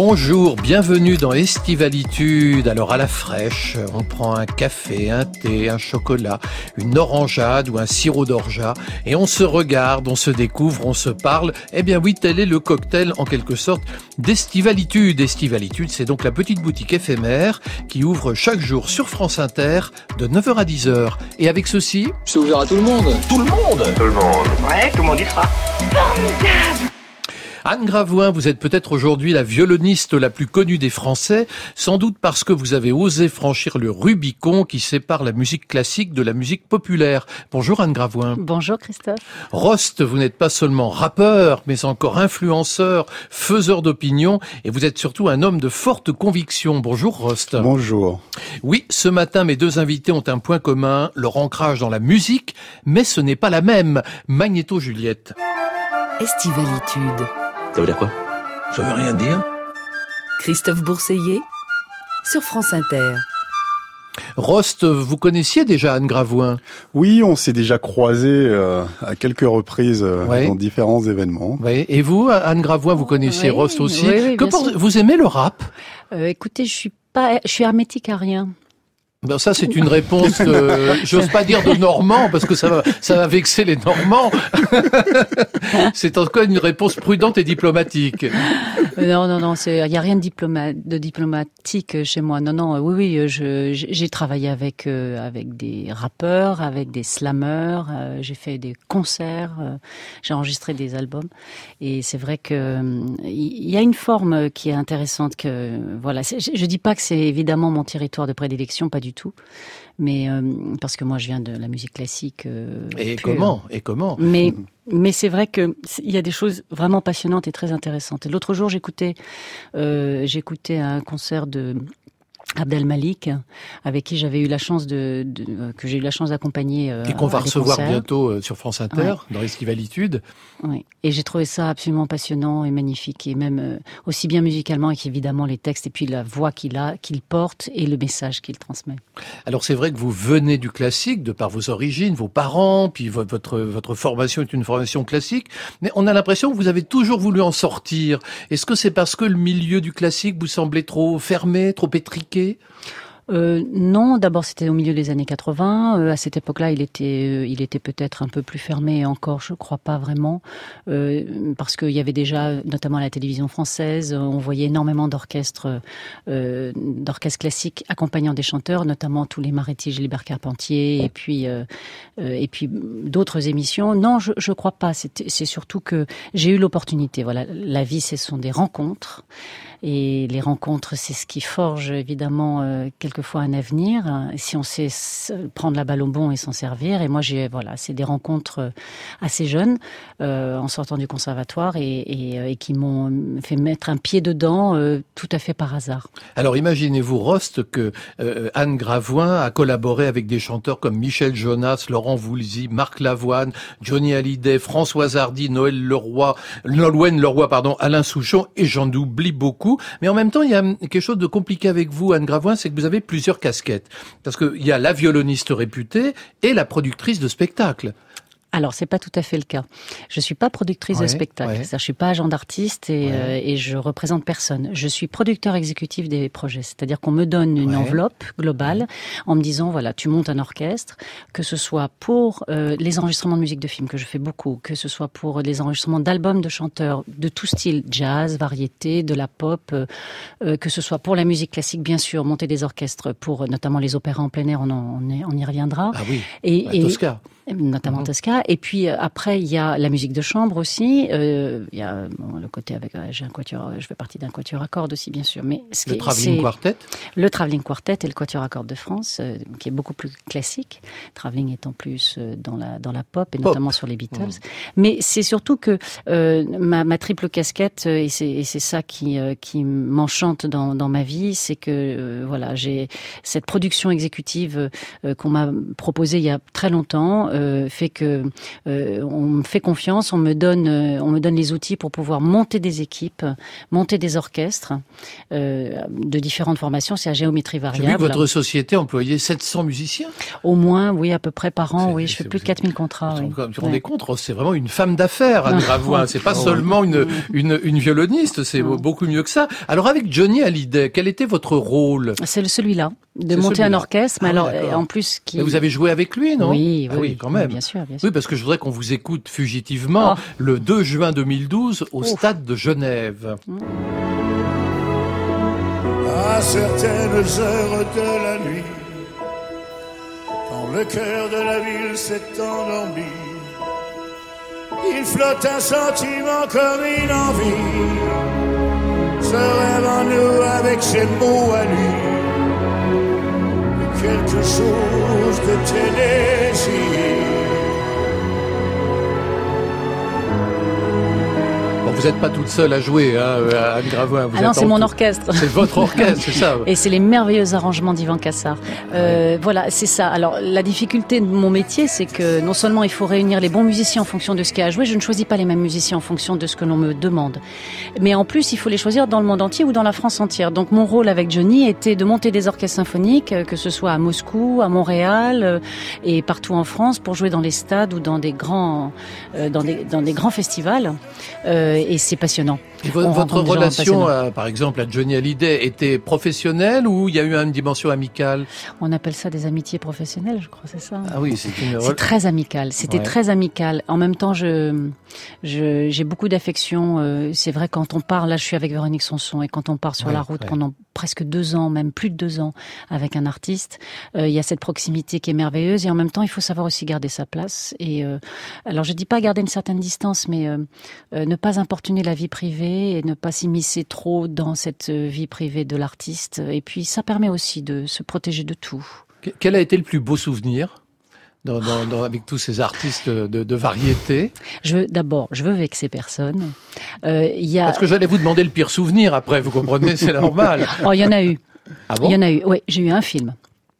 Bonjour, bienvenue dans Estivalitude. Alors à la fraîche, on prend un café, un thé, un chocolat, une orangeade ou un sirop d'orgeat et on se regarde, on se découvre, on se parle. Eh bien oui, tel est le cocktail en quelque sorte d'Estivalitude. Estivalitude, c'est donc la petite boutique éphémère qui ouvre chaque jour sur France Inter de 9h à 10h. Et avec ceci... C'est ouvert à tout le monde. Tout le monde. Tout le monde. Ouais, tout le monde y sera. Formidable. Anne Gravoin, vous êtes peut-être aujourd'hui la violoniste la plus connue des Français, sans doute parce que vous avez osé franchir le Rubicon qui sépare la musique classique de la musique populaire. Bonjour Anne Gravoin. Bonjour Christophe. Rost, vous n'êtes pas seulement rappeur, mais encore influenceur, faiseur d'opinion, et vous êtes surtout un homme de forte conviction. Bonjour Rost. Bonjour. Oui, ce matin, mes deux invités ont un point commun, leur ancrage dans la musique, mais ce n'est pas la même. Magnéto Juliette. Estivalitude. Ça veut dire quoi? Ça veut rien dire. Christophe Bourseillet sur France Inter. Rost, vous connaissiez déjà Anne Gravoin? Oui, on s'est déjà croisés à quelques reprises dans différents événements. Oui. Et vous, Anne Gravoin, vous connaissiez Rost aussi? Oui, vous aimez le rap? Écoutez, je suis hermétique à rien. Ben ça, c'est une réponse, j'ose pas dire de Normand, parce que ça va vexer les Normands. C'est en tout cas une réponse prudente et diplomatique. Non, il y a rien de diplomatique chez moi. Non, oui, j'ai travaillé avec des rappeurs, avec des slammeurs, j'ai fait des concerts, j'ai enregistré des albums, et c'est vrai que il y a une forme qui est intéressante que voilà. Je dis pas que c'est évidemment mon territoire de prédilection, pas du tout, mais parce que moi je viens de la musique classique. Et pure. comment Mais c'est vrai que il y a des choses vraiment passionnantes et très intéressantes. Et l'autre jour, j'écoutais un concert de Abdel Malik, avec qui j'avais eu la chance que j'ai eu la chance d'accompagner. Et qu'on va recevoir concerts. Bientôt sur France Inter, dans Estivalitude. Oui. Et j'ai trouvé ça absolument passionnant et magnifique, et même aussi bien musicalement qu'évidemment les textes, et puis la voix qu'il porte et le message qu'il transmet. Alors c'est vrai que vous venez du classique, de par vos origines, vos parents, puis votre formation est une formation classique, mais on a l'impression que vous avez toujours voulu en sortir. Est-ce que c'est parce que le milieu du classique vous semblait trop fermé, trop étriqué? Non, d'abord c'était au milieu des années 80. À cette époque-là, il était peut-être un peu plus fermé, et encore, je crois pas vraiment, parce qu'il y avait déjà, notamment à la télévision française, on voyait énormément d'orchestres classiques accompagnant des chanteurs, notamment tous les Maretti, Gilbert Carpentier, et puis d'autres émissions. Non, je crois pas. C'est surtout que j'ai eu l'opportunité. Voilà, la vie, ce sont des rencontres. Et les rencontres, c'est ce qui forge évidemment quelquefois un avenir, si on sait prendre la balle au bon et s'en servir. Et moi, c'est des rencontres assez jeunes, en sortant du conservatoire, et qui m'ont fait mettre un pied dedans tout à fait par hasard. Alors imaginez-vous, Rost, que Anne Gravoin a collaboré avec des chanteurs comme Michel Jonas, Laurent Voulzy, Marc Lavoine, Johnny Hallyday, Françoise Hardy, Nolwenn Leroy, Alain Souchon, et j'en oublie beaucoup. Mais en même temps, il y a quelque chose de compliqué avec vous, Anne Gravoin, c'est que vous avez plusieurs casquettes. Parce qu'il y a la violoniste réputée et la productrice de spectacles. Alors, c'est pas tout à fait le cas. Je suis pas productrice de spectacle. C'est-à-dire, je suis pas agent d'artiste et je représente personne. Je suis producteur exécutif des projets. C'est-à-dire qu'on me donne une enveloppe globale en me disant, voilà, tu montes un orchestre, que ce soit pour les enregistrements de musique de film, que je fais beaucoup, que ce soit pour les enregistrements d'albums de chanteurs de tout style, jazz, variété, de la pop, que ce soit pour la musique classique, bien sûr, monter des orchestres pour notamment les opéras en plein air, on y reviendra. Ah oui, Tosca. Notamment Tosca. Et puis après, il y a la musique de chambre aussi. Il y a le côté avec j'ai un quatuor, je fais partie d'un quatuor à cordes aussi, bien sûr. Mais le Travelling Quartet. Le Travelling Quartet et le quatuor à cordes de France, qui est beaucoup plus classique. Travelling étant plus dans la pop, et notamment sur les Beatles. Mais c'est surtout que ma triple casquette, et c'est ça qui m'enchante dans ma vie, c'est que voilà, j'ai cette production exécutive qu'on m'a proposée il y a très longtemps. fait que on me fait confiance, on me donne les outils pour pouvoir monter des équipes, monter des orchestres de différentes formations, c'est à géométrie variable. J'ai vu que votre société employait 700 musiciens. Au moins, oui, à peu près par an, oui, je fais plus de 4000 contrats. Vous vous rendez compte, c'est vraiment une femme d'affaires, Anne Gravoin. C'est pas seulement une violoniste, c'est beaucoup mieux que ça. Alors avec Johnny Hallyday, quel était votre rôle? C'est celui-là, de monter un orchestre, mais alors en plus qui... Mais vous avez joué avec lui, non? Oui, quand même. Bien sûr. Oui, parce que je voudrais qu'on vous écoute fugitivement le 2 juin 2012 au Stade de Genève. À certaines heures de la nuit, quand le cœur de la ville s'est endormi, il flotte un sentiment comme une envie, se rêve en nous avec ses mots à lui, quelque chose de Tennessee. Vous n'êtes pas toute seule à jouer, Anne Gravoin. Non, c'est mon orchestre. C'est votre orchestre, c'est ça. Et c'est les merveilleux arrangements d'Yvan Cassar. Voilà, c'est ça. Alors, la difficulté de mon métier, c'est que non seulement il faut réunir les bons musiciens en fonction de ce qu'il y a à jouer, je ne choisis pas les mêmes musiciens en fonction de ce que l'on me demande. Mais en plus, il faut les choisir dans le monde entier ou dans la France entière. Donc, mon rôle avec Johnny était de monter des orchestres symphoniques, que ce soit à Moscou, à Montréal et partout en France, pour jouer dans les stades ou dans des grands, dans des grands festivals. Et c'est passionnant. Et votre relation, par exemple, à Johnny Hallyday était professionnelle ou il y a eu une dimension amicale? On appelle ça des amitiés professionnelles, je crois, c'est ça. Ah oui, c'est très amical. C'était très amical. En même temps, j'ai beaucoup d'affection. C'est vrai, quand on part, là, je suis avec Véronique Sanson, et quand on part sur la route pendant presque 2 ans, même plus de 2 ans, avec un artiste, il y a cette proximité qui est merveilleuse, et en même temps, il faut savoir aussi garder sa place. Et alors, je dis pas garder une certaine distance, mais ne pas importuner la vie privée et ne pas s'immiscer trop dans cette vie privée de l'artiste. Et puis, ça permet aussi de se protéger de tout. Quel a été le plus beau souvenir avec tous ces artistes de variété? D'abord, je veux vexer personne. Parce que j'allais vous demander le pire souvenir après, vous comprenez, c'est normal. Oh, il y en a eu. Ah bon? Il y en a eu, oui, j'ai eu un film.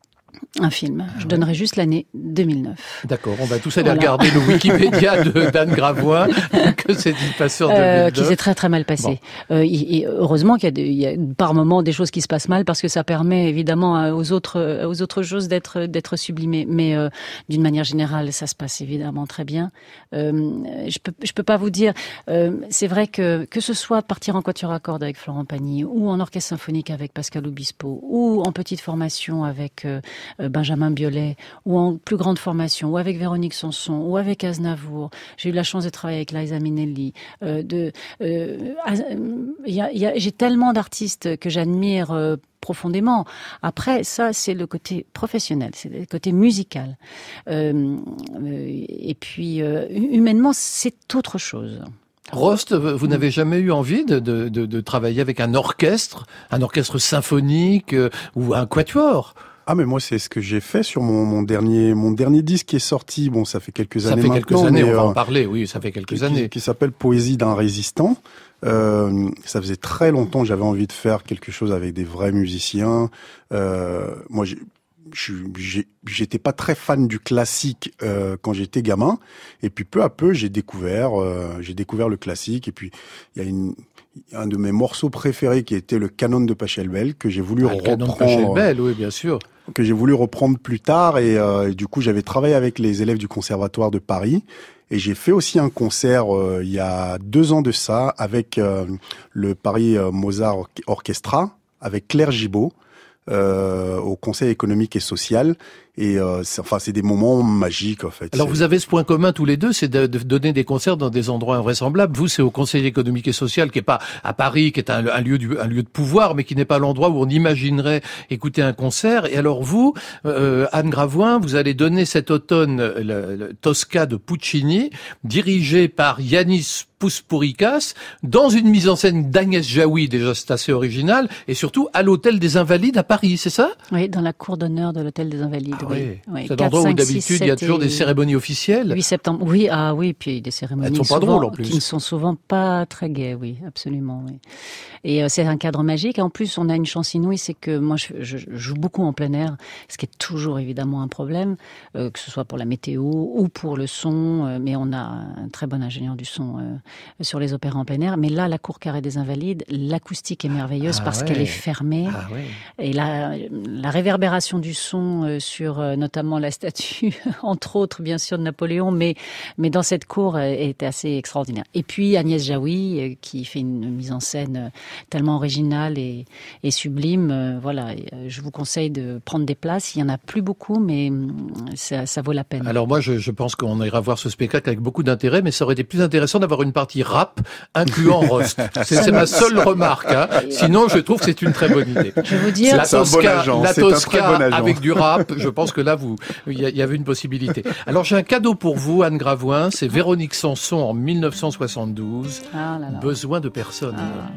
Je donnerai juste l'année 2009. D'accord, on va tous aller regarder le Wikipédia d'Anne Gravoin, que c'est une passeur de 2009. Qui s'est très très mal passé. Bon. Et heureusement qu'il y a par moments des choses qui se passent mal, parce que ça permet évidemment aux autres choses d'être sublimées. Mais d'une manière générale, ça se passe évidemment très bien. Je peux pas vous dire. C'est vrai que ce soit partir en quatuor à cordes avec Florent Pagny, ou en orchestre symphonique avec Pascal Obispo, ou en petite formation avec Benjamin Biolay, ou en plus grande formation, ou avec Véronique Sanson, ou avec Aznavour. J'ai eu la chance de travailler avec Liza Minnelli. J'ai tellement d'artistes que j'admire profondément. Après, ça, c'est le côté professionnel, c'est le côté musical. Et puis, humainement, c'est autre chose. Rost, vous n'avez jamais eu envie de travailler avec un orchestre symphonique ou un quatuor? Ah, mais moi, c'est ce que j'ai fait sur mon dernier disque qui est sorti. Bon, ça fait quelques années maintenant. Ça fait quelques années, on va en parler, oui, ça fait quelques années. Qui s'appelle Poésie d'un résistant. Ça faisait très longtemps que j'avais envie de faire quelque chose avec des vrais musiciens. Moi, j'étais pas très fan du classique quand j'étais gamin, et puis peu à peu j'ai découvert le classique, et puis il y a un de mes morceaux préférés qui était le Canon de Pachelbel, que j'ai voulu reprendre. Le Canon de Pachelbel, oui, bien sûr. Que j'ai voulu reprendre plus tard, et du coup j'avais travaillé avec les élèves du Conservatoire de Paris, et j'ai fait aussi un concert il y a 2 ans de ça avec le Paris Mozart Orchestra, avec Claire Gibault, au Conseil économique et social, et c'est des moments magiques en fait. Alors vous avez ce point commun tous les deux, c'est de donner des concerts dans des endroits invraisemblables. Vous, c'est au Conseil économique et social, qui est pas à Paris, qui est un lieu de pouvoir, mais qui n'est pas l'endroit où on imaginerait écouter un concert. Et alors vous, Anne Gravoin, vous allez donner cet automne le Tosca de Puccini, dirigé par Yanis Pouspourikas, dans une mise en scène d'Agnès Jaoui, déjà c'est assez original, et surtout à l'Hôtel des Invalides à Paris, c'est ça? Oui, dans la cour d'honneur de l'Hôtel des Invalides. oui. C'est un endroit où d'habitude il y a toujours des cérémonies officielles. 8 septembre, oui, puis des cérémonies elles sont pas drôles en plus. Qui ne sont souvent pas très gaies, oui, absolument. Oui. Et c'est un cadre magique. Et en plus, on a une chance inouïe, c'est que moi, je joue beaucoup en plein air, ce qui est toujours évidemment un problème, que ce soit pour la météo ou pour le son. Mais on a un très bon ingénieur du son sur les opéras en plein air. Mais là, la Cour Carré des Invalides, l'acoustique est merveilleuse parce qu'elle est fermée. Et la réverbération du son sur notamment la statue, entre autres, bien sûr, de Napoléon, mais dans cette cour est assez extraordinaire. Et puis Agnès Jaoui, qui fait une mise en scène tellement originale et sublime. Voilà, je vous conseille de prendre des places. Il y en a plus beaucoup, mais ça vaut la peine. Alors moi, je pense qu'on ira voir ce spectacle avec beaucoup d'intérêt, mais ça aurait été plus intéressant d'avoir une partie rap incluant Rost. C'est ma seule remarque. Hein. Sinon, je trouve que c'est une très bonne idée. Je veux dire, la Tosca avec du rap, je pense que là, il y avait une possibilité. Alors j'ai un cadeau pour vous, Anne Gravoin. C'est Véronique Sanson en 1972. Besoin de personne.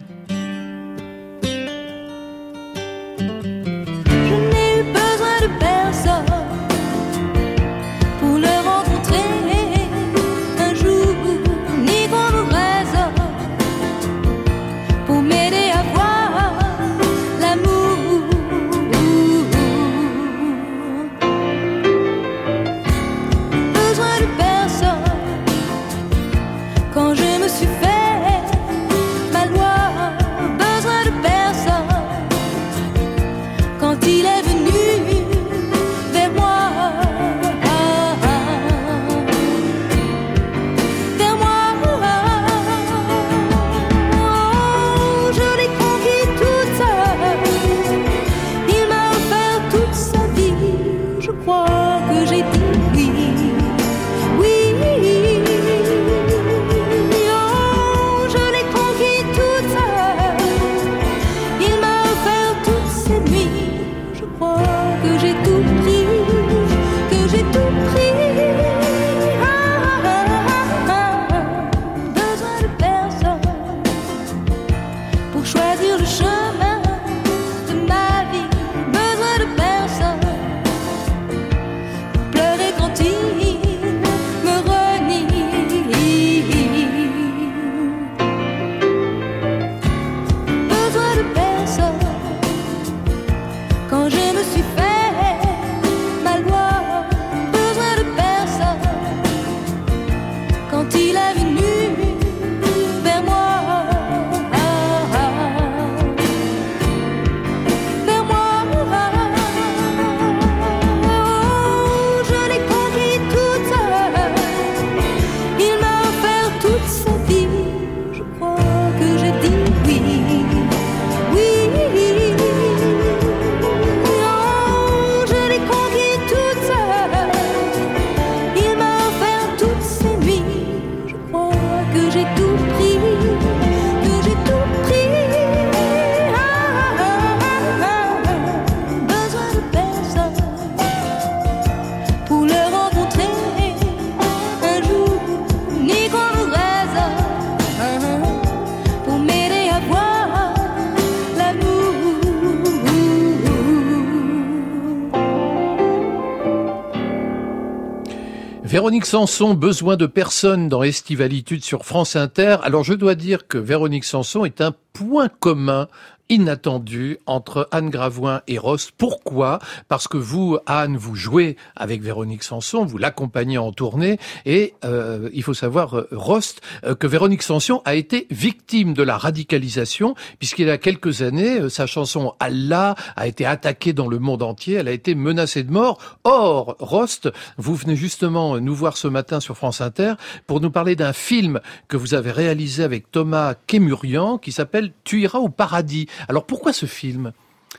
Véronique Sanson, besoin de personne dans Estivalitude sur France Inter. Alors je dois dire que Véronique Sanson est un point commun inattendu entre Anne Gravoin et Rost. Pourquoi ? Parce que vous, Anne, vous jouez avec Véronique Sanson, vous l'accompagnez en tournée, et il faut savoir, Rost, que Véronique Sanson a été victime de la radicalisation, puisqu'il y a quelques années, sa chanson « Allah » a été attaquée dans le monde entier, elle a été menacée de mort. Or, Rost, vous venez justement nous voir ce matin sur France Inter pour nous parler d'un film que vous avez réalisé avec Thomas Kémurian, qui s'appelle « Tu iras au paradis ». Alors pourquoi ce film ?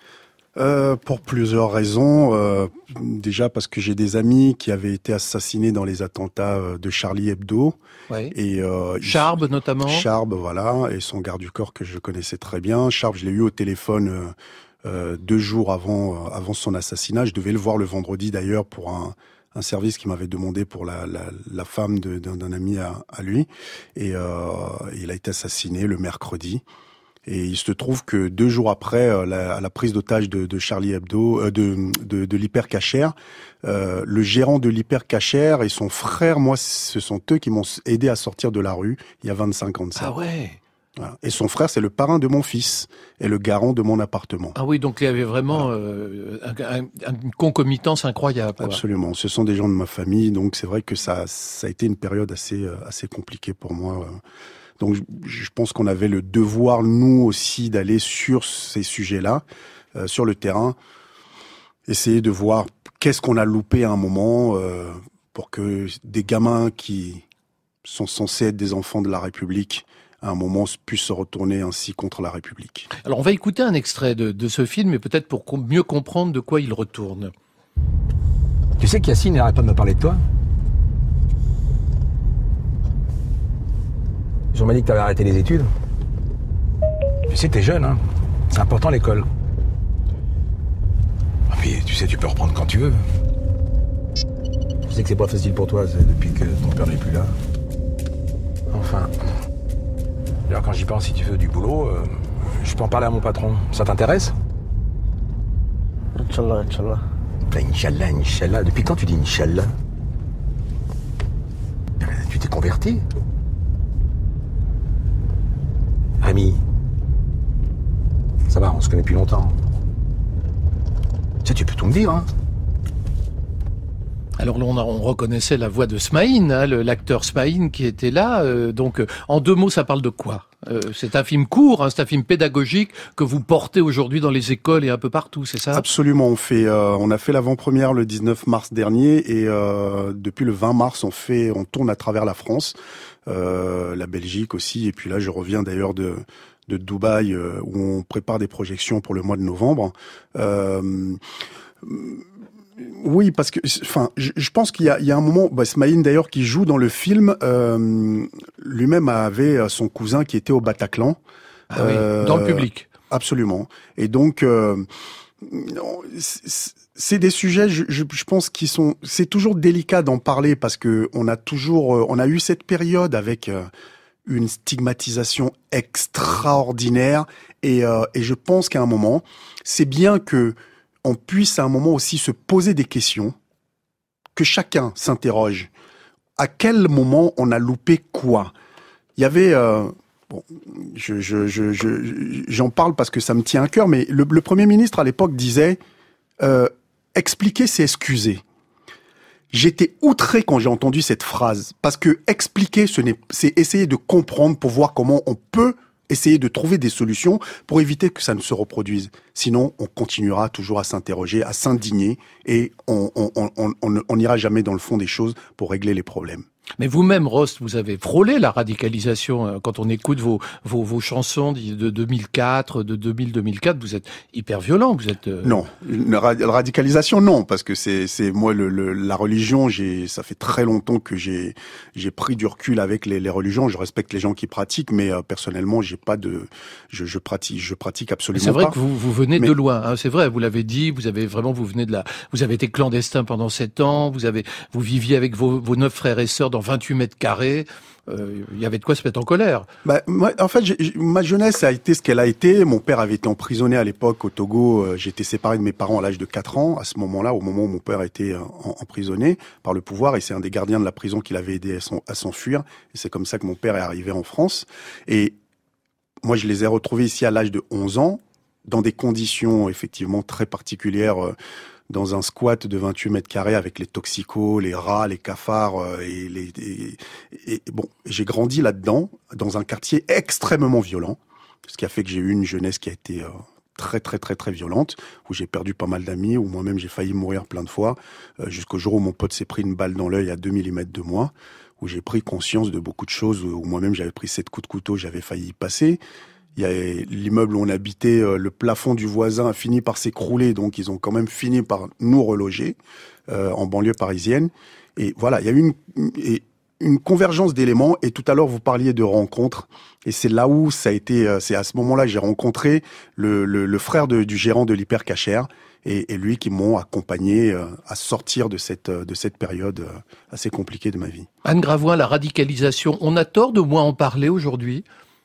Pour plusieurs raisons. Déjà parce que j'ai des amis qui avaient été assassinés dans les attentats de Charlie Hebdo. Oui. Et Charb notamment. Charb, voilà, et son garde du corps que je connaissais très bien. Charb, je l'ai eu au téléphone 2 jours avant son assassinat. Je devais le voir le vendredi d'ailleurs pour un service qu'il m'avait demandé pour la femme d'un ami à lui. Et il a été assassiné le mercredi. Et il se trouve que 2 jours après la prise d'otage de Charlie Hebdo, de l'Hyper-Cacher, le gérant de l'Hyper-Cacher et son frère, moi, ce sont eux qui m'ont aidé à sortir de la rue il y a 25 ans de ça. Ah ouais. Voilà. Et son frère, c'est le parrain de mon fils et le garant de mon appartement. Ah oui, donc il y avait vraiment une concomitance incroyable. Quoi. Absolument. Ce sont des gens de ma famille, donc c'est vrai que ça a été une période assez compliquée pour moi. Donc je pense qu'on avait le devoir, nous aussi, d'aller sur ces sujets-là, sur le terrain, essayer de voir qu'est-ce qu'on a loupé à un moment pour que des gamins qui sont censés être des enfants de la République à un moment puissent se retourner ainsi contre la République. Alors on va écouter un extrait de ce film, mais peut-être pour mieux comprendre de quoi il retourne. Tu sais qu'Yacine n'arrête pas de me parler de toi? Ils m'ont dit que t'avais arrêté les études. Tu sais, t'es jeune, hein. C'est important l'école. Et puis, tu sais, tu peux reprendre quand tu veux. Je sais que c'est pas facile pour toi, c'est depuis que ton père n'est plus là. Enfin. Alors quand j'y pense, si tu veux du boulot, je peux en parler à mon patron. Ça t'intéresse? Inch'Allah, Inch'Allah. Inch'Allah, Inch'Allah. Depuis quand tu dis Inch'Allah? Tu t'es converti? Ami, ça va, on se connaît depuis longtemps. Tu sais, tu peux tout me dire, hein. Alors là, on reconnaissait la voix de Smaïn, hein, l'acteur Smaïn qui était là. Donc, en 2 mots, ça parle de quoi? C'est un film court, hein, c'est un film pédagogique que vous portez aujourd'hui dans les écoles et un peu partout, c'est ça? Absolument. On a fait l'avant-première le 19 mars dernier et depuis le 20 mars, on tourne à travers la France, la Belgique aussi. Et puis là, je reviens d'ailleurs de Dubaï où on prépare des projections pour le mois de novembre. Oui, parce que, enfin, je pense qu'il y a un moment, Smaïn d'ailleurs qui joue dans le film, lui-même avait son cousin qui était au Bataclan. Ah oui, dans le public. Absolument. Et donc, c'est des sujets, je pense, c'est toujours délicat d'en parler parce que on a eu cette période avec une stigmatisation extraordinaire et je pense qu'à un moment, c'est bien que on puisse à un moment aussi se poser des questions, que chacun s'interroge. À quel moment on a loupé quoi? Il y avait, j'en parle parce que ça me tient à cœur, mais le Premier ministre à l'époque disait expliquer, c'est excuser. J'étais outré quand j'ai entendu cette phrase parce que expliquer, c'est essayer de comprendre pour voir comment on peut essayer de trouver des solutions pour éviter que ça ne se reproduise. Sinon, on continuera toujours à s'interroger, à s'indigner et on n'ira jamais dans le fond des choses pour régler les problèmes. Mais vous-même, Rost, vous avez frôlé la radicalisation. Quand on écoute vos chansons de 2004, de 2000-2004, vous êtes hyper violent. Vous êtes Non, la radicalisation, non, parce que c'est moi la religion. Ça fait très longtemps que j'ai pris du recul avec les religions. Je respecte les gens qui pratiquent, mais personnellement, j'ai pas de, je pratique absolument pas. C'est vrai que vous venez de loin. Hein, c'est vrai, vous l'avez dit. Vous avez été clandestin pendant 7 ans. Vous viviez avec vos 9 frères et sœurs dans 28 mètres carrés, il y avait de quoi se mettre en colère. Moi, en fait, ma jeunesse a été ce qu'elle a été. Mon père avait été emprisonné à l'époque au Togo. J'étais séparé de mes parents à l'âge de 4 ans. À ce moment-là, au moment où mon père a été emprisonné par le pouvoir, et c'est un des gardiens de la prison qui l'avait aidé à s'enfuir. Et c'est comme ça que mon père est arrivé en France. Et moi, je les ai retrouvés ici à l'âge de 11 ans, dans des conditions effectivement très particulières, dans un squat de 28 mètres carrés avec les toxicos, les rats, les cafards et bon, j'ai grandi là-dedans, dans un quartier extrêmement violent, ce qui a fait que j'ai eu une jeunesse qui a été très très très très violente, où j'ai perdu pas mal d'amis, où moi-même j'ai failli mourir plein de fois, jusqu'au jour où mon pote s'est pris une balle dans l'œil à 2 mm de moi, où j'ai pris conscience de beaucoup de choses, où moi-même j'avais pris 7 coups de couteau, j'avais failli y passer. Il y a l'immeuble où on habitait, le plafond du voisin a fini par s'écrouler, donc ils ont quand même fini par nous reloger en banlieue parisienne. Et voilà, il y a eu une convergence d'éléments. Et tout à l'heure, vous parliez de rencontres, et c'est là où ça a été. C'est à ce moment-là que j'ai rencontré le frère du gérant de l'Hyper-Cacher et lui qui m'ont accompagné à sortir de cette période assez compliquée de ma vie. Anne Gravoin, la radicalisation, on a tort de moins en parler aujourd'hui?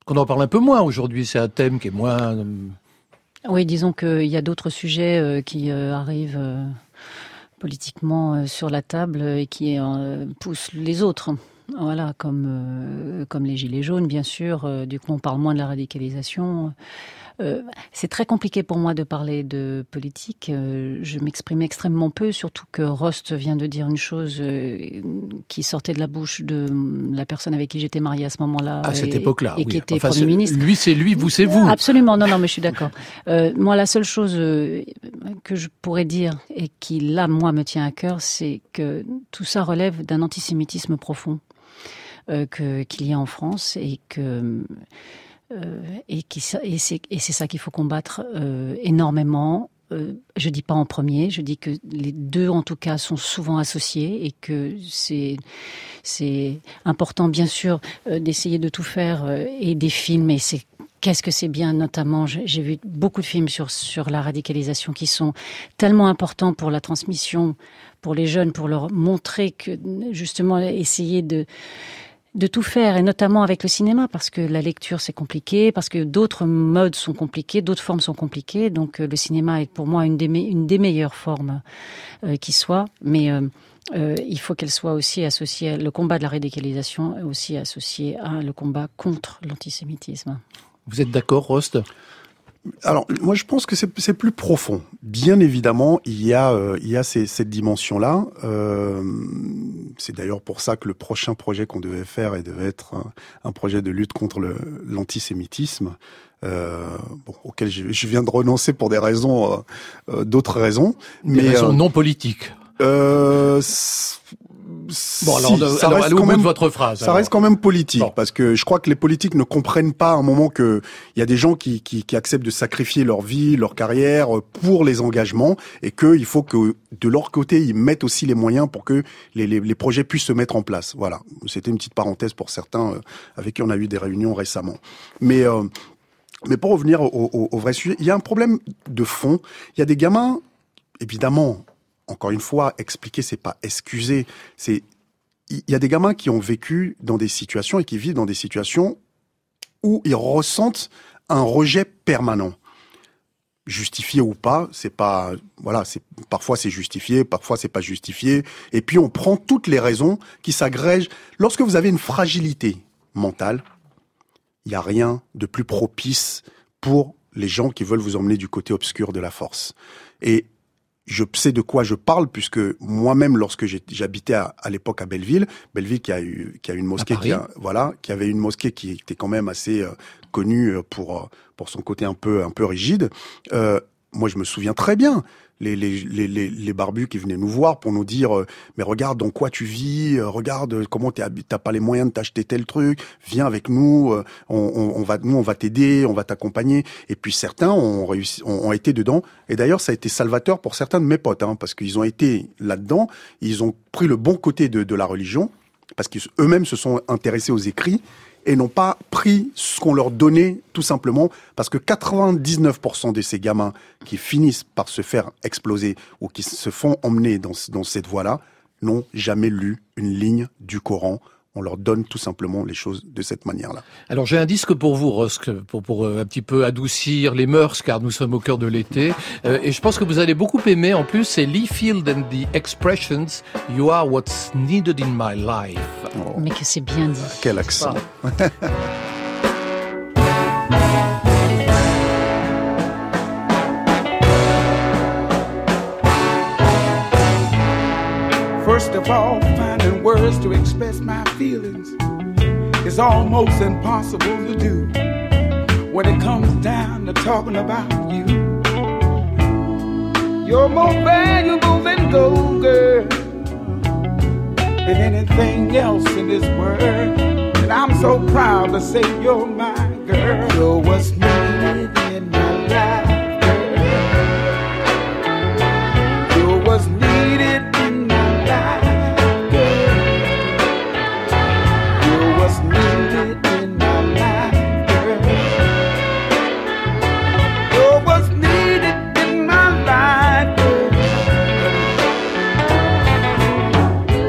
qu'on en parle un peu moins aujourd'hui. C'est un thème qui est moins... Oui, disons qu'il y a d'autres sujets qui arrivent politiquement sur la table et qui poussent les autres. Voilà, comme les gilets jaunes, bien sûr. Du coup, on parle moins de la radicalisation. C'est très compliqué pour moi de parler de politique. Je m'exprime extrêmement peu, surtout que Rost vient de dire une chose qui sortait de la bouche de la personne avec qui j'étais mariée à ce moment-là. À cette époque-là, et oui. qui était Premier ministre. Lui, c'est lui, vous, c'est vous. Absolument, non, mais je suis d'accord. Moi, la seule chose que je pourrais dire et qui, là, moi, me tient à cœur, c'est que tout ça relève d'un antisémitisme profond qu'il y a en France et que... et c'est ça qu'il faut combattre énormément. Je dis pas en premier, je dis que les deux en tout cas sont souvent associés et que c'est important bien sûr d'essayer de tout faire et des films et qu'est-ce que c'est bien, notamment, j'ai vu beaucoup de films sur la radicalisation qui sont tellement importants pour la transmission, pour les jeunes, pour leur montrer que justement essayer de tout faire, et notamment avec le cinéma, parce que la lecture c'est compliqué, parce que d'autres modes sont compliqués, d'autres formes sont compliquées, donc le cinéma est pour moi une des meilleures formes qui soit, mais il faut qu'elle soit aussi associée, le combat de la radicalisation est aussi associé à le combat contre l'antisémitisme. Vous êtes d'accord, Rost ? Alors, moi, je pense que c'est plus profond. Bien évidemment, il y a cette dimension-là. C'est d'ailleurs pour ça que le prochain projet qu'on devait faire devait être un projet de lutte contre l'antisémitisme, auquel je viens de renoncer pour des raisons, d'autres raisons. Des raisons non politiques. Bon, alors allez au bout de votre phrase. Ça reste quand même politique, parce que je crois que les politiques ne comprennent pas à un moment que il y a des gens qui acceptent de sacrifier leur vie, leur carrière pour les engagements, et qu'il faut que de leur côté ils mettent aussi les moyens pour que les projets puissent se mettre en place. Voilà, c'était une petite parenthèse pour certains avec qui on a eu des réunions récemment. Mais pour revenir au vrai sujet, il y a un problème de fond. Il y a des gamins, évidemment. Encore une fois, expliquer, c'est pas excuser. Il y a des gamins qui ont vécu dans des situations et qui vivent dans des situations où ils ressentent un rejet permanent. Justifié ou pas, parfois c'est justifié, parfois c'est pas justifié. Et puis on prend toutes les raisons qui s'agrègent. Lorsque vous avez une fragilité mentale, il y a rien de plus propice pour les gens qui veulent vous emmener du côté obscur de la force. Et je sais de quoi je parle, puisque moi-même, lorsque j'habitais à l'époque à Belleville qui a une mosquée qui avait une mosquée qui était quand même assez connue pour son côté un peu rigide. Moi, je me souviens très bien les barbus qui venaient nous voir pour nous dire mais regarde dans quoi tu vis, regarde comment t'as pas les moyens de t'acheter tel truc, viens avec nous, on va t'aider, on va t'accompagner. Et puis certains ont été dedans, et d'ailleurs ça a été salvateur pour certains de mes potes, parce qu'ils ont été là-dedans, ils ont pris le bon côté de la religion, parce qu'eux-mêmes se sont intéressés aux écrits et n'ont pas pris ce qu'on leur donnait, tout simplement, parce que 99% de ces gamins qui finissent par se faire exploser ou qui se font emmener dans cette voie-là n'ont jamais lu une ligne du Coran. On leur donne tout simplement les choses de cette manière-là. Alors j'ai un disque pour vous, Rosk, pour un petit peu adoucir les mœurs, car nous sommes au cœur de l'été. Et je pense que vous allez beaucoup aimer. En plus, c'est Lee Field and the Expressions, You Are What's Needed in My Life. Oh. Mais que c'est bien dit. Quel accent. First of all, finding words to express my feelings is almost impossible to do when it comes down to talking about you. You're more valuable than gold, girl, than anything else in this world. And I'm so proud to say you're my girl. You're what's needed in my life, girl. You're what's needed in my life, girl. You're what's needed in my life, girl. You're what's needed in my life, girl.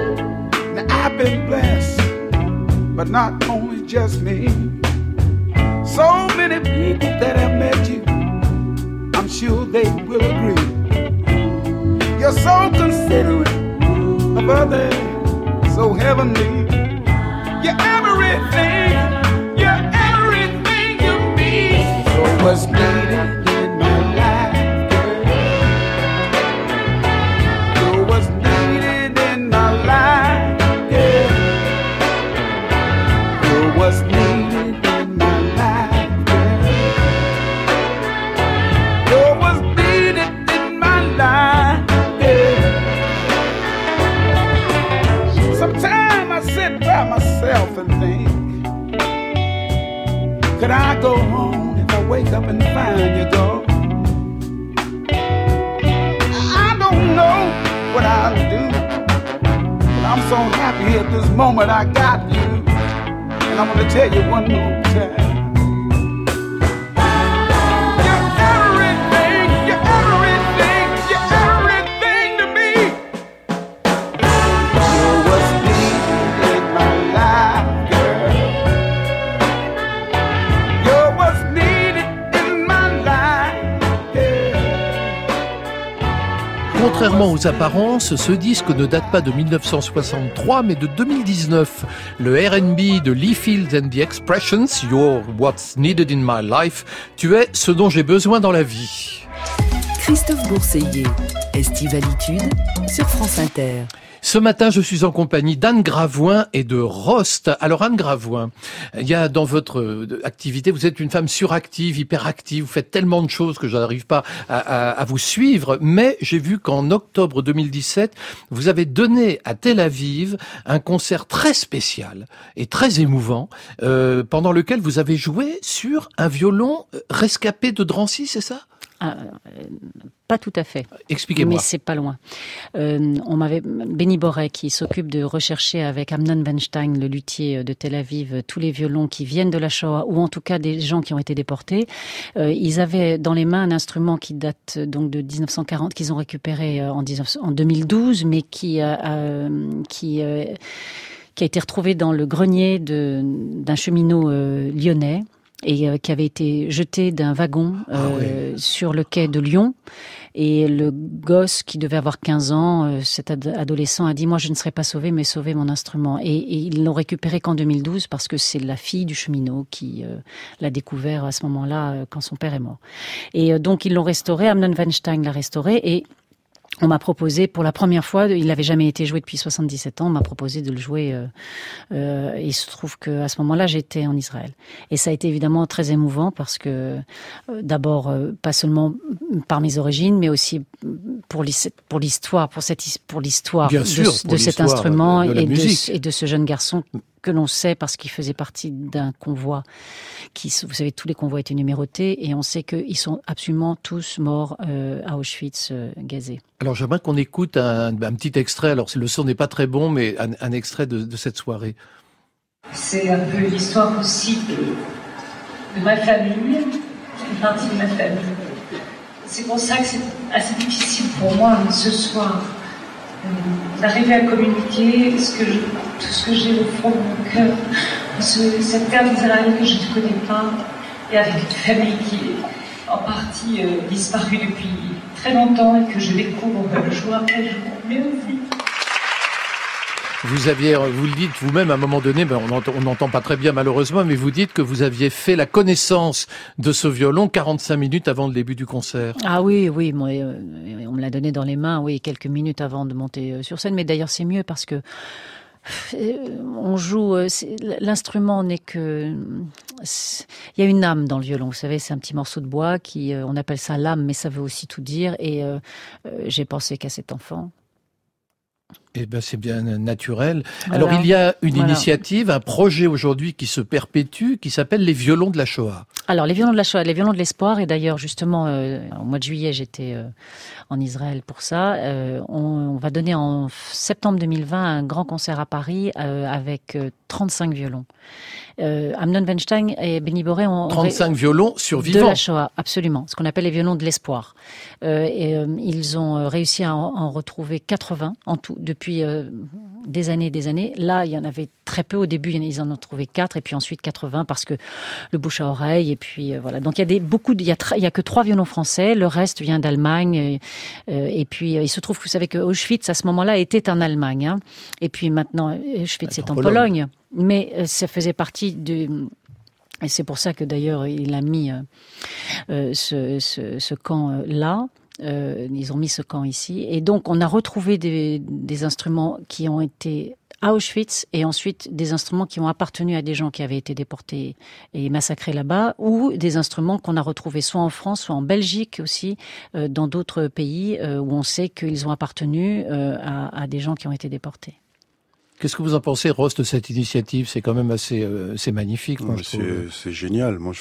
Now I've been blessed, but not only just me. many people that have met you, I'm sure they will agree. You're so considerate of others, so heavenly. You're everything to me. So what's needed in my life, girl? So what's needed in my life, girl? So what's needed in my life, girl? So what's needed in my life, girl? Sometimes I sit by myself and think, could I go home if I wake up and find you gone? I don't know what I'll do, but I'm so happy at this moment I got you. And I'm gonna tell you one more time. Contrairement aux apparences, ce disque ne date pas de 1963, mais de 2019. Le R&B de Lee Fields and the Expressions, You're What's Needed in My Life, tu es ce dont j'ai besoin dans la vie. Christophe Bourseiller, Estivalitude sur France Inter. Ce matin, je suis en compagnie d'Anne Gravoin et de Rost. Alors Anne Gravoin, il y a dans votre activité, vous êtes une femme suractive, hyperactive, vous faites tellement de choses que je n'arrive pas à vous suivre, mais j'ai vu qu'en octobre 2017, vous avez donné à Tel Aviv un concert très spécial et très émouvant, pendant lequel vous avez joué sur un violon rescapé de Drancy, c'est ça ? Pas tout à fait. Expliquez-moi. Mais c'est pas loin. On m'avait Benny Boré qui s'occupe de rechercher avec Amnon Weinstein, le luthier de Tel Aviv, tous les violons qui viennent de la Shoah ou en tout cas des gens qui ont été déportés. Ils avaient dans les mains un instrument qui date donc de 1940 qu'ils ont récupéré en 2012, mais qui a été retrouvé dans le grenier d'un cheminot lyonnais. Et qui avait été jeté d'un wagon sur le quai de Lyon. Et le gosse qui devait avoir 15 ans, cet adolescent, a dit « Moi, je ne serai pas sauvé, mais sauver mon instrument ». Et ils l'ont récupéré qu'en 2012 parce que c'est la fille du cheminot qui l'a découvert à ce moment-là quand son père est mort. Et donc, ils l'ont restauré, Amnon Weinstein l'a restauré et on m'a proposé, pour la première fois, il n'avait jamais été joué depuis 77 ans, on m'a proposé de le jouer. Il se trouve qu'à ce moment-là, j'étais en Israël. Et ça a été évidemment très émouvant parce que, d'abord, pas seulement par mes origines, mais aussi pour l'histoire de cet instrument et de ce jeune garçon que l'on sait parce qu'il faisait partie d'un convoi vous savez, tous les convois étaient numérotés et on sait qu'ils sont absolument tous morts à Auschwitz, gazés. Alors j'aimerais qu'on écoute un petit extrait, alors le son n'est pas très bon, mais un extrait de cette soirée. C'est un peu l'histoire aussi de ma famille, une partie de ma famille. C'est pour ça que c'est assez difficile pour moi ce soir d'arriver à communiquer tout ce que j'ai au fond de mon cœur, cette terre d'Israël que je ne connais pas, et avec une famille qui est en partie disparue depuis très longtemps et que je découvre jour après jour. Merci. Vous le dites vous-même à un moment donné, on n'entend pas très bien malheureusement, mais vous dites que vous aviez fait la connaissance de ce violon 45 minutes avant le début du concert. Ah oui, moi, on me l'a donné dans les mains, oui, quelques minutes avant de monter sur scène, mais d'ailleurs c'est mieux parce que on joue, l'instrument n'est que, il y a une âme dans le violon, vous savez, c'est un petit morceau de bois qui, on appelle ça l'âme, mais ça veut aussi tout dire, et j'ai pensé qu'à cet enfant. Eh ben, c'est bien naturel. Alors, il y a une initiative, un projet aujourd'hui qui se perpétue, qui s'appelle les violons de la Shoah. Alors, les violons de la Shoah, les violons de l'espoir, et d'ailleurs, justement, au mois de juillet, j'étais en Israël pour ça. On va donner en septembre 2020 un grand concert à Paris avec 35 violons. Amnon Weinstein et Benny Boré ont 35 violons survivants. De la Shoah, absolument. Ce qu'on appelle les violons de l'espoir. Ils ont réussi à en retrouver 80 en tout depuis des années et des années. Là, il y en avait très peu au début, ils en ont trouvé 4 et puis ensuite 80 parce que le bouche à oreille et puis voilà. Donc il y a que 3 violons français, le reste vient d'Allemagne et puis il se trouve que vous savez que Auschwitz à ce moment-là était en Allemagne, hein. Et puis maintenant Auschwitz est en Pologne. Mais ça faisait partie et c'est pour ça que d'ailleurs il a mis ce camp là. Ils ont mis ce camp ici. Et donc on a retrouvé des instruments qui ont été à Auschwitz et ensuite des instruments qui ont appartenu à des gens qui avaient été déportés et massacrés là-bas, ou des instruments qu'on a retrouvés soit en France, soit en Belgique aussi, dans d'autres pays où on sait qu'ils ont appartenu à des gens qui ont été déportés. Qu'est-ce que vous en pensez, Ross, de cette initiative? C'est quand même c'est magnifique. Moi, c'est génial. Moi,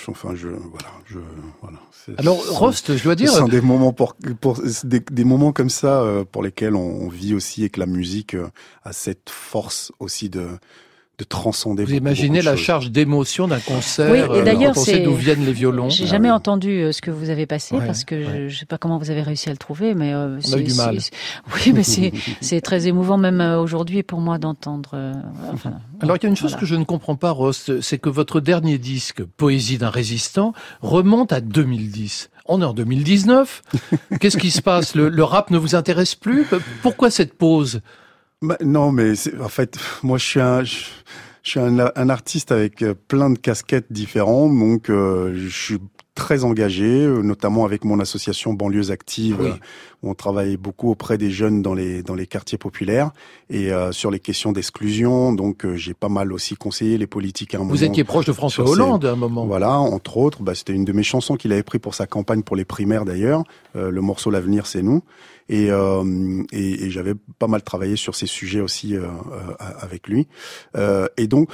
voilà. Alors, Ross, je dois dire, ce sont des moments des moments comme ça pour lesquels on vit aussi, et que la musique a cette force aussi de transcender. Vous imaginez la charge d'émotion d'un concert, oui, et d'ailleurs, quand on sait d'où viennent les violons. J'ai jamais entendu ce que vous avez passé, parce que je sais pas comment vous avez réussi à le trouver, mais on a eu du mal. Oui, mais c'est très émouvant même aujourd'hui pour moi d'entendre. Alors il y a une chose que je ne comprends pas, Ross, c'est que votre dernier disque, Poésie d'un résistant, remonte à 2010. On est en 2019. Qu'est-ce qui se passe? Le rap ne vous intéresse plus? Pourquoi cette pause? Non, mais en fait, moi, je suis un artiste avec plein de casquettes différentes, donc je suis très engagé, notamment avec mon association Banlieues Actives, où on travaille beaucoup auprès des jeunes dans les quartiers populaires et sur les questions d'exclusion. Donc j'ai pas mal aussi conseillé les politiques à un moment. Vous étiez proche de François Hollande à un moment. Voilà, entre autres, c'était une de mes chansons qu'il avait pris pour sa campagne pour les primaires d'ailleurs. Le morceau L'avenir c'est nous. Et j'avais pas mal travaillé sur ces sujets aussi avec lui. Et donc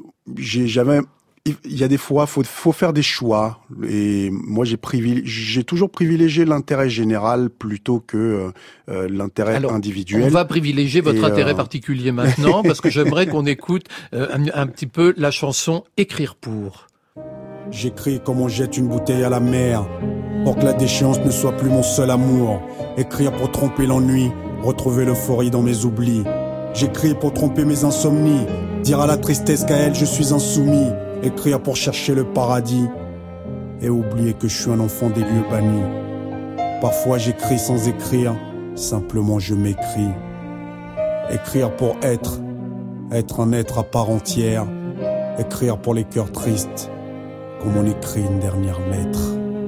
il y a des fois, faut faire des choix. Et moi, j'ai toujours privilégié l'intérêt général plutôt que l'intérêt individuel. On va privilégier votre intérêt particulier maintenant, parce que j'aimerais qu'on écoute un petit peu la chanson Écrire pour. J'écris comme on jette une bouteille à la mer, pour que la déchéance ne soit plus mon seul amour. Écrire pour tromper l'ennui, retrouver l'euphorie dans mes oublis. J'écris pour tromper mes insomnies, dire à la tristesse qu'à elle je suis insoumis. Écrire pour chercher le paradis et oublier que je suis un enfant des lieux bannis. Parfois j'écris sans écrire, simplement je m'écris. Écrire pour être un être à part entière. Écrire pour les cœurs tristes, comme on écrit une dernière lettre.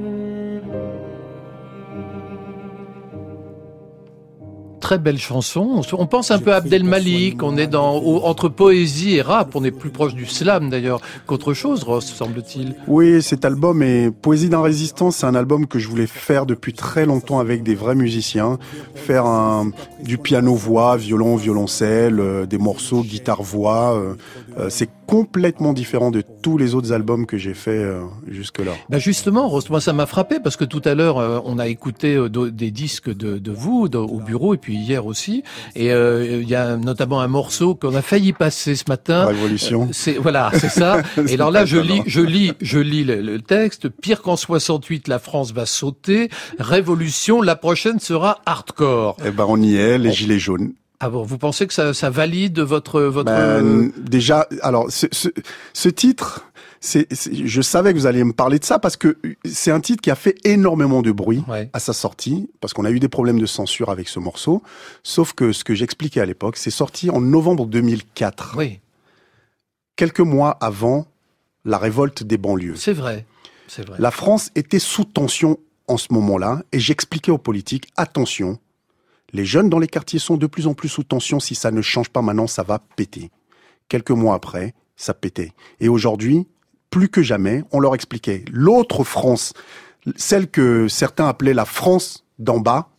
Très belle chanson. On pense un peu à Abdel Malik. On est entre poésie et rap. On est plus proche du slam d'ailleurs qu'autre chose, Ross, semble-t-il. Oui, cet album est Poésie d'un résistant. C'est un album que je voulais faire depuis très longtemps avec des vrais musiciens. Faire du piano-voix, violon, violoncelle, des morceaux guitare-voix. C'est complètement différent de tous les autres albums que j'ai fait jusque-là. Ben justement, Ross, moi ça m'a frappé parce que tout à l'heure on a écouté des disques de vous au bureau et puis hier aussi, et il y a notamment un morceau qu'on a failli passer ce matin. Révolution. C'est ça. Et alors là, je lis le texte. Pire qu'en 68, la France va sauter. Révolution, la prochaine sera hardcore. Eh ben on y est, les gilets jaunes. Ah bon, vous pensez que ça valide votre... Déjà, alors ce titre, je savais que vous alliez me parler de ça parce que c'est un titre qui a fait énormément de bruit à sa sortie, parce qu'on a eu des problèmes de censure avec ce morceau. Sauf que ce que j'expliquais à l'époque, c'est sorti en novembre 2004. Oui. Quelques mois avant la révolte des banlieues. C'est vrai. La France était sous tension en ce moment-là, et j'expliquais aux politiques, attention, les jeunes dans les quartiers sont de plus en plus sous tension. Si ça ne change pas maintenant, ça va péter. Quelques mois après, ça pétait. Et aujourd'hui, plus que jamais, on leur expliquait l'autre France, celle que certains appelaient la France d'en bas.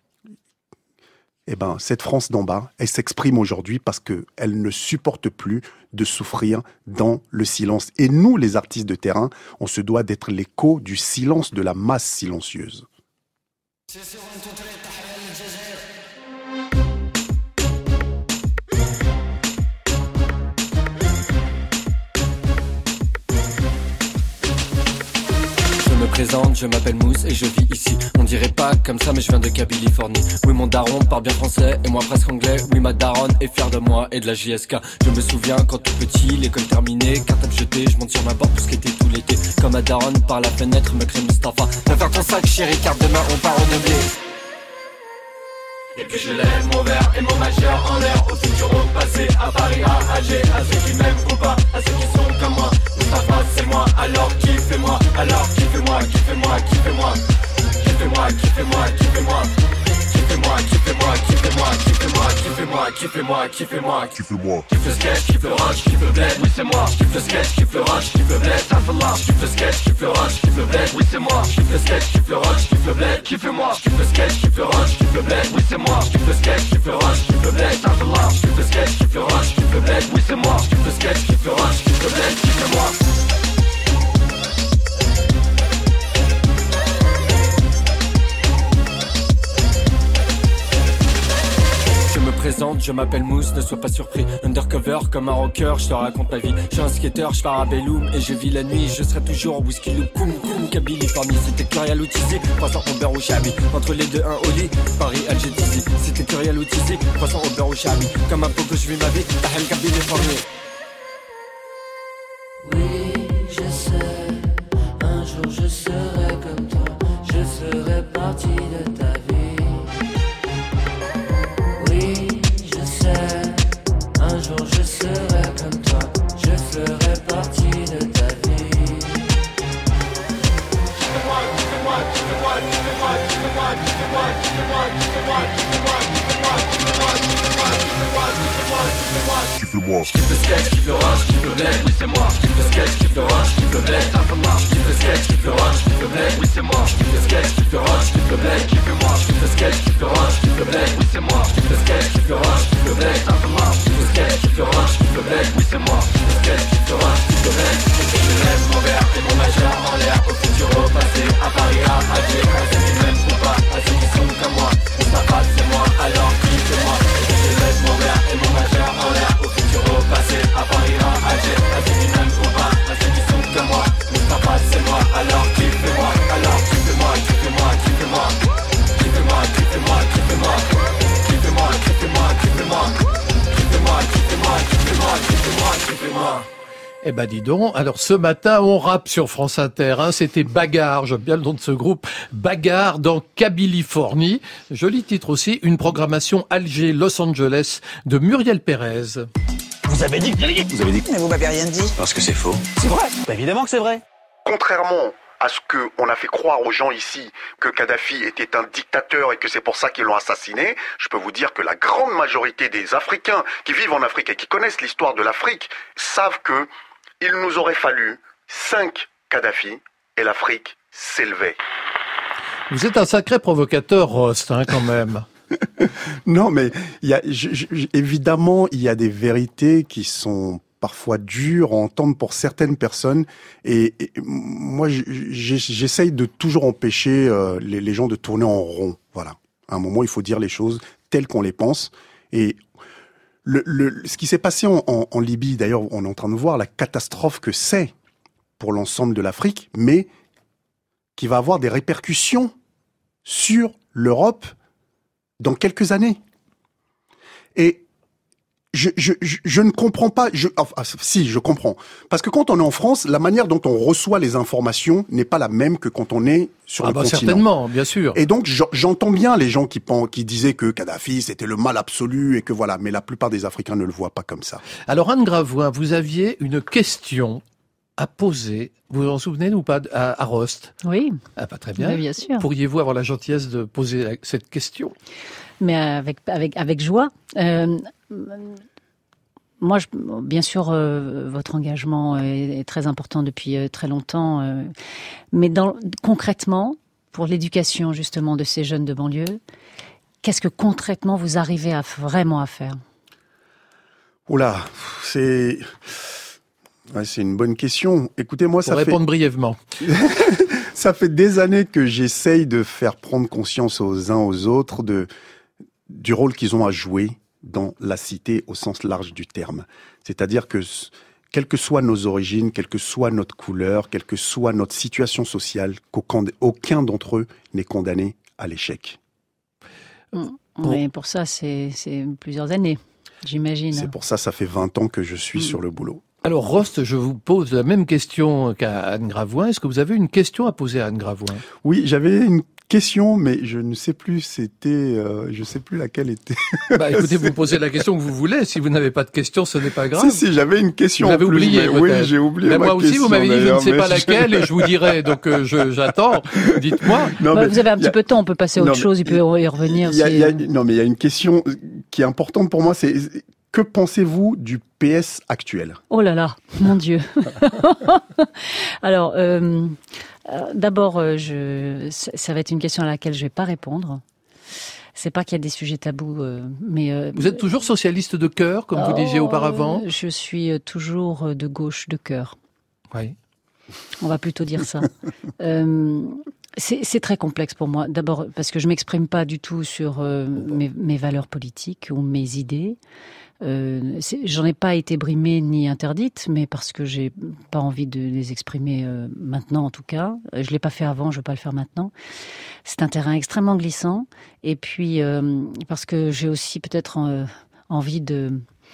Eh ben, cette France d'en bas, elle s'exprime aujourd'hui parce que elle ne supporte plus de souffrir dans le silence. Et nous, les artistes de terrain, on se doit d'être l'écho du silence de la masse silencieuse. présente, je m'appelle Mousse et je vis ici. On dirait pas comme ça mais je viens de Californie. Oui mon daron parle bien français et moi presque anglais. Oui ma daronne est fière de moi et de la JSK. Je me souviens quand tout petit, l'école terminée, cartable jetée, je monte sur ma porte pour skater tout l'été. Comme ma daronne par la fenêtre me crée Mustapha. Va faire ton sac chérie car demain on part renouveler. Et puis je lève mon verre et mon majeur en l'air. Au futur, au passé, à Paris, à Alger. À ceux qui m'aiment ou pas, à ceux qui sont comme moi. Mustapha c'est moi, alors kiffez-moi. Alors kiffez-moi, kiffez-moi, kiffez-moi. Kiffez-moi, kiffez-moi, kiffez-moi. Kiffez-moi, kiffez-moi, kiffez-moi, kiffez-moi, kiffez-moi, kiffez-moi, kiffez-moi, kiffez-moi. Kiffe le sketch, kiffe le rush, kiffe le bled, oui c'est moi. Kiffe le sketch, kiffe le rush, kiffe le bled, Tafallah. Kiffe le sketch, kiffe le rush, kiffe le bled, oui c'est moi. Kiffe le sketch, kiffe le rush, kiffe le bled, kiffez-moi. Kiffe le sketch, kiffe le rush, kiffe le bled, oui c'est moi. Kiffe le sketch, kiffe le rush, kiffe le bled, Tafallah. Kiffe le sketch, kiffe le rush, kiffe le bled, oui c'est moi. Kiffe le sketch, kiffe le rush, kiffe le bled, kiffez-moi. Présente, je m'appelle Mousse, ne sois pas surpris. Undercover comme un rocker, je te raconte ma vie. Je suis un skater, je pars à Belloum et je vis la nuit. Je serai toujours whisky loop, koum koum, Californie. C'était Curial ou Tizi, croissant au beurre ou chabi. Entre les deux, un au lit, Paris, Alger, Tizi. C'était Curial ou Tizi, croissant au beurre ou chabi. Comme un pot que je vis ma vie, Tahel, Californie. Oui, je sais, un jour je serai comme toi. Je ferai partie de ta vie. Un jour je serai comme toi, je ferai partie de ta vie. Kiffez-moi, kiffez-moi, kiffez-moi, kiffez-moi, kiffez-moi, kiffez-moi, kiffez-moi, kiffez-moi, kiffez-moi, kiffez-moi, kiffez-moi, kiffez-moi, kiffez-moi, kiffez-moi. Je kiffe le sketch, kiffe le rush, kiffe le bled, oui c'est moi. Je kiffe le sketch, kiffe le rush, kiffe le bled, Tafallah. Je kiffe le sketch, kiffe le rush, kiffe le bled, oui c'est moi. Je kiffe le sketch, kiffe le rush, kiffe le bled, kiffez-moi. Je kiffe le sketch, kiffe le rush, kiffe le bled, oui c'est moi. Je kiffe le sketch, kiffe le rush, kiffe le bled, Tafallah. Je kiffe le sketch, kiffe le rush, kiffe le bled, oui c'est moi. Je kiffe le sketch, kiffe le rush, kiffe le bled. Et je lève mon verre et mon majeur en l'air. Au futur, au passé, à Paris, à Alger. À ceux qui m'aiment ou pas, à ceux qui sont comme moi. Mustapha c'est moi, alors kiffez-moi. Et je lève mon verre et mon majeur en l'air. Au futur, au passé, à Paris, à Alger. À ceux qui m'aiment ou pas, à ceux qui sont comme moi. Mustapha c'est moi, alors kiffez-moi. Alors kiffez-moi, kiffez-moi, kiffez-moi. Kiffez-moi, kiffez-moi, kiffez-moi. Kiffez-moi, kiffez-moi, kiffez-moi. Kiffez-moi, kiffez-moi, kiffez-moi, kiffez-moi, kiffez-moi. Eh ben dis donc, alors ce matin on rappe sur France Inter, hein, c'était Bagarre, j'aime bien le nom de ce groupe, Bagarre dans Californie, joli titre aussi, une programmation Alger-Los Angeles de Muriel Pérez. Vous avez dit que vous avez dit que... Mais vous m'avez rien dit. Parce que c'est faux. C'est vrai. Bah évidemment que c'est vrai. Contrairement à ce qu'on a fait croire aux gens ici, que Kadhafi était un dictateur et que c'est pour ça qu'ils l'ont assassiné, je peux vous dire que la grande majorité des Africains qui vivent en Afrique et qui connaissent l'histoire de l'Afrique savent que il nous aurait fallu 5 Kadhafi et l'Afrique s'élevait. Vous êtes un sacré provocateur, Rost, hein, quand même. Non, mais évidemment, il y a des vérités qui sont parfois dures à entendre pour certaines personnes. Et moi, j'essaye de toujours empêcher les gens de tourner en rond. Voilà. À un moment, il faut dire les choses telles qu'on les pense. Et ce qui s'est passé en Libye, d'ailleurs, on est en train de voir la catastrophe que c'est pour l'ensemble de l'Afrique, mais qui va avoir des répercussions sur l'Europe dans quelques années. Et je ne comprends pas. Si, je comprends. Parce que quand on est en France, la manière dont on reçoit les informations n'est pas la même que quand on est sur le continent. Certainement, bien sûr. Et donc, j'entends bien les gens qui disaient que Kadhafi, c'était le mal absolu et que voilà. Mais la plupart des Africains ne le voient pas comme ça. Alors, Anne Gravoin, vous aviez une question à poser. Vous vous en souvenez ou pas à Rost? Oui. Ah, pas très bien. Oui, bien sûr. Pourriez-vous avoir la gentillesse de poser cette question? Mais avec joie. Moi, bien sûr, votre engagement est très important depuis très longtemps. Mais concrètement, pour l'éducation justement de ces jeunes de banlieue, qu'est-ce que concrètement vous arrivez vraiment à faire? Oula, c'est une bonne question. Écoutez, moi, ça fait... Pour répondre brièvement. Ça fait des années que j'essaye de faire prendre conscience aux uns aux autres du rôle qu'ils ont à jouer dans la cité au sens large du terme. C'est-à-dire que quelles que soient nos origines, quelle que soit notre couleur, quelle que soit notre situation sociale, aucun d'entre eux n'est condamné à l'échec. Oui, pour ça, c'est plusieurs années, j'imagine. C'est pour ça fait 20 ans que je suis sur le boulot. Alors Rost, je vous pose la même question qu'à Anne Gravoin. Est-ce que vous avez une question à poser à Anne Gravoin ? Oui, j'avais une question, mais je ne sais plus, je sais plus laquelle était. Écoutez, vous posez la question que vous voulez. Si vous n'avez pas de question, ce n'est pas grave. Si, j'avais une question. Vous avez oublié, peut-être. Oui, j'ai oublié ma moi aussi, question, vous m'avez dit, je ne sais pas laquelle, et je vous dirai. Donc, j'attends. Dites-moi. Vous avez un petit peu de temps, on peut passer à autre chose, il peut y revenir. Non, mais il y a une question qui est importante pour moi, c'est que pensez-vous du PS actuel ? Oh là là, mon Dieu. Alors, d'abord, ça va être une question à laquelle je vais pas répondre. C'est pas qu'il y a des sujets tabous, mais... Vous êtes toujours socialiste de cœur, comme vous disiez auparavant ? Je suis toujours de gauche de cœur. Oui. On va plutôt dire ça. C'est très complexe pour moi. D'abord parce que je m'exprime pas du tout sur mes valeurs politiques ou mes idées. J'en ai pas été brimée ni interdite, mais parce que j'ai pas envie de les exprimer maintenant en tout cas. Je l'ai pas fait avant, je veux pas le faire maintenant. C'est un terrain extrêmement glissant. Et puis parce que j'ai aussi peut-être envie de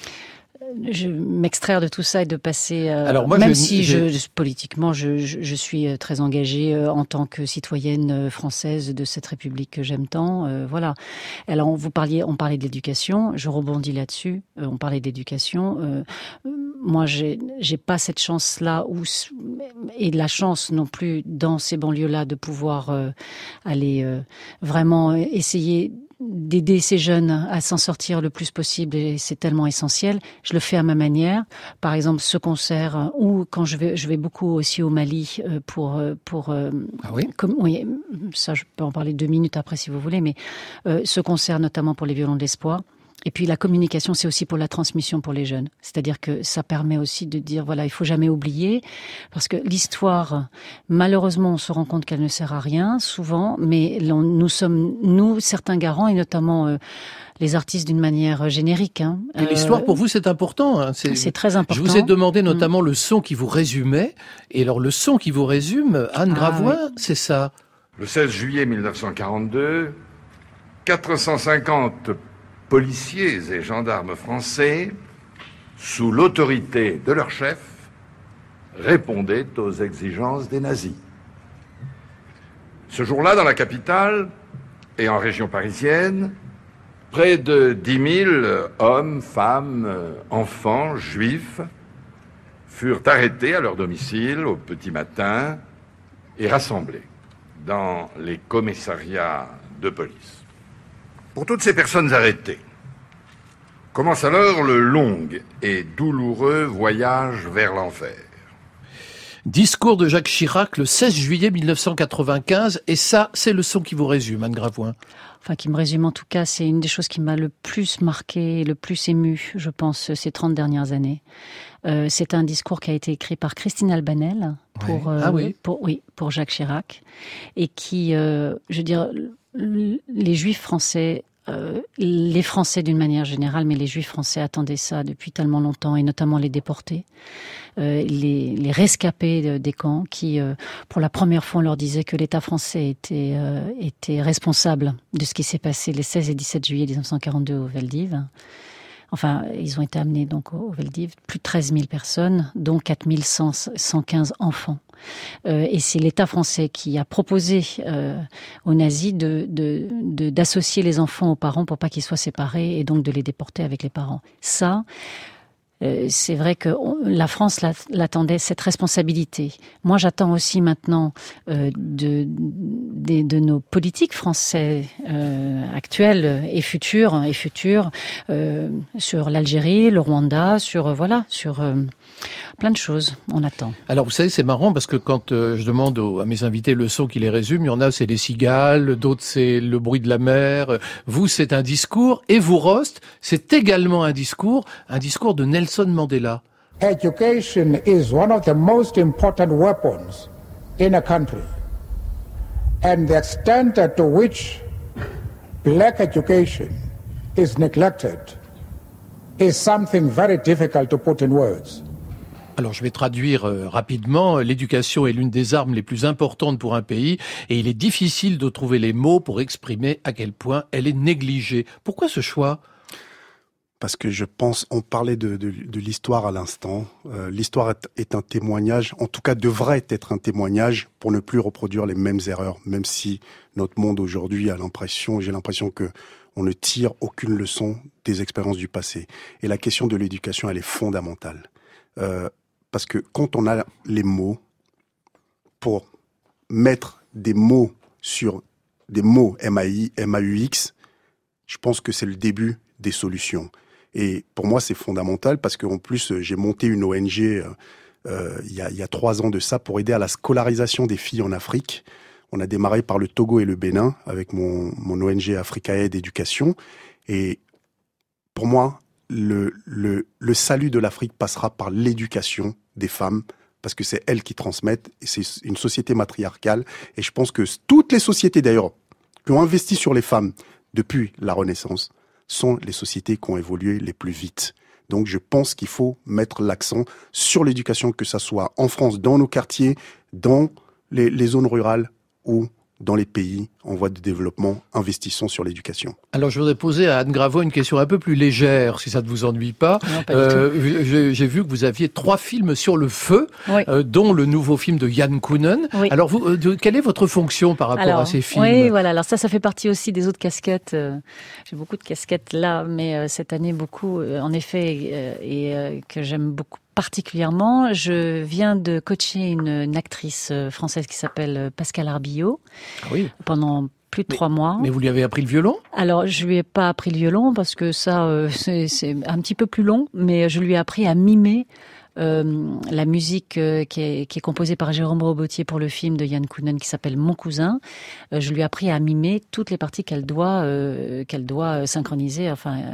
m'extraire de tout ça et de passer. Alors moi, politiquement, je suis très engagée en tant que citoyenne française de cette République que j'aime tant. Voilà. Alors on parlait d'éducation. Je rebondis là-dessus. On parlait d'éducation. Moi, j'ai pas cette chance-là et la chance non plus dans ces banlieues-là de pouvoir aller vraiment essayer d'aider ces jeunes à s'en sortir le plus possible, et c'est tellement essentiel. Je le fais à ma manière. Par exemple, ce concert, ou quand je vais beaucoup aussi au Mali pour ah oui, oui, ça je peux en parler 2 minutes après si vous voulez, mais ce concert notamment pour les violons de l'espoir. Et puis la communication, c'est aussi pour la transmission pour les jeunes. C'est-à-dire que ça permet aussi de dire, voilà, il faut jamais oublier, parce que l'histoire, malheureusement, on se rend compte qu'elle ne sert à rien, souvent, mais nous sommes, certains garants, et notamment les artistes d'une manière générique. Hein. Et l'histoire, pour vous, c'est important. Hein. C'est très important. Je vous ai demandé notamment le son qui vous résumait, et alors le son qui vous résume, Anne Gravoin, oui. C'est ça. Le 16 juillet 1942, 450 policiers et gendarmes français, sous l'autorité de leur chef, répondaient aux exigences des nazis. Ce jour-là, dans la capitale et en région parisienne, près de 10 000 hommes, femmes, enfants, juifs furent arrêtés à leur domicile au petit matin et rassemblés dans les commissariats de police. Pour toutes ces personnes arrêtées, commence alors le long et douloureux voyage vers l'enfer. Discours de Jacques Chirac le 16 juillet 1995, et ça, c'est le son qui vous résume, Anne Gravoin. Enfin, qui me résume en tout cas, c'est une des choses qui m'a le plus marqué, le plus ému, je pense, ces 30 dernières années. C'est un discours qui a été écrit par Christine Albanel pour Jacques Chirac, et qui, je veux dire, les Juifs français, les Français d'une manière générale, mais les Juifs français attendaient ça depuis tellement longtemps, et notamment les déportés, les rescapés des camps, qui, pour la première fois, on leur disait que l'État français était responsable de ce qui s'est passé les 16 et 17 juillet 1942 au Veldiv. Enfin, ils ont été amenés donc au Veldiv, plus de 13 000 personnes, dont 4 115 enfants. Et c'est l'État français qui a proposé aux nazis d'associer les enfants aux parents pour pas qu'ils soient séparés, et donc de les déporter avec les parents. Ça, c'est vrai que la France l'attendait, cette responsabilité. Moi, j'attends aussi maintenant de nos politiques français actuels et futurs sur l'Algérie, le Rwanda, sur plein de choses. On attend. Alors, vous savez, c'est marrant parce que quand je demande à mes invités le son qui les résume, il y en a, c'est les cigales, d'autres, c'est le bruit de la mer. Vous, c'est un discours. Et vous, Rost, c'est également un discours de Nelson Mandela. Education is one of the most important weapons in a country. And the extent to which black education is neglected is something very difficult to put in words. Alors je vais traduire rapidement. L'éducation est l'une des armes les plus importantes pour un pays et il est difficile de trouver les mots pour exprimer à quel point elle est négligée. Pourquoi ce choix ? Parce que je pense, on parlait de l'histoire à l'instant. L'histoire est un témoignage, en tout cas devrait être un témoignage pour ne plus reproduire les mêmes erreurs, même si notre monde aujourd'hui j'ai l'impression que on ne tire aucune leçon des expériences du passé. Et la question de l'éducation, elle est fondamentale. Parce que quand on a les mots, pour mettre des mots sur des mots MAUX, je pense que c'est le début des solutions. Et pour moi, c'est fondamental parce qu'en plus, j'ai monté une ONG il y a 3 ans de ça pour aider à la scolarisation des filles en Afrique. On a démarré par le Togo et le Bénin avec mon ONG Africa Aid Éducation. Et pour moi, le salut de l'Afrique passera par l'éducation des femmes parce que c'est elles qui transmettent. Et c'est une société matriarcale. Et je pense que toutes les sociétés d'ailleurs qui ont investi sur les femmes depuis la Renaissance sont les sociétés qui ont évolué les plus vite. Donc je pense qu'il faut mettre l'accent sur l'éducation, que ça soit en France, dans nos quartiers, dans les zones rurales ou dans les pays en voie de développement, investissons sur l'éducation. Alors je voudrais poser à Anne Gravo une question un peu plus légère, si ça ne vous ennuie pas. Non, pas du tout. J'ai vu que vous aviez 3 films sur le feu, oui. Dont le nouveau film de Yann Kounen. Oui. Alors quelle est votre fonction par rapport à ces films ? Oui, voilà. Alors ça fait partie aussi des autres casquettes. J'ai beaucoup de casquettes là, mais cette année beaucoup, en effet, et que j'aime beaucoup. Particulièrement, je viens de coacher une actrice française qui s'appelle Pascal Arbillot pendant plus de 3 mois. Mais vous lui avez appris le violon ? Alors, je lui ai pas appris le violon parce que ça, c'est un petit peu plus long, mais je lui ai appris à mimer la musique qui est composée par Jérôme Robotier pour le film de Yann Kounen qui s'appelle Mon cousin. Je lui ai appris à mimer toutes les parties qu'elle doit synchroniser.